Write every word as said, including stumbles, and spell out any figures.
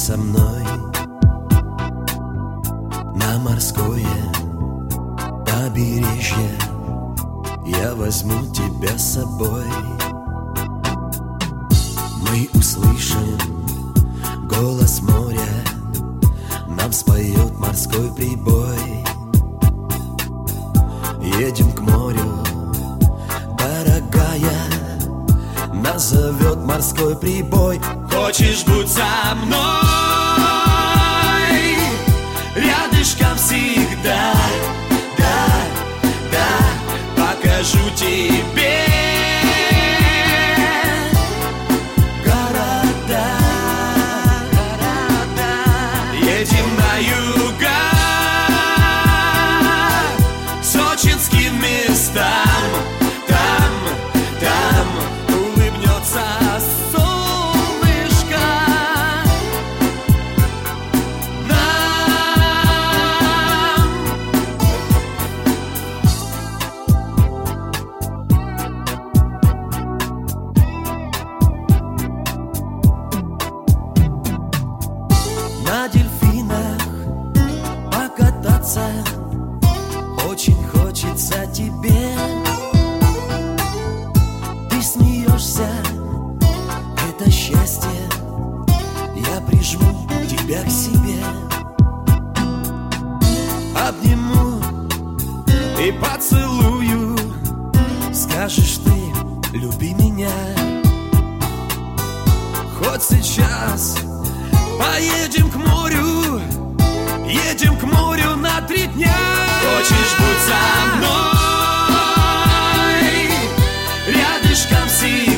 со мной на морское побережье, я возьму тебя с собой. Мы услышим голос моря, нам споет морской прибой. Едем к морю, дорогая, нас зовет морской прибой. Хочешь будь со мной, рядышком всегда, да, да, покажу тебе города, города. Едем на юга, сочинским местам, там, там улыбнется солнышко нам. На дельфинах покататься очень хочется тебе. Ты смеешься, это счастье, я прижму тебя к себе, обниму и поцелую. Скажешь ты, люби меня, хоть сейчас. Поедем к морю, едем к морю на три дня. Хочешь будь со мной, рядышком всегда.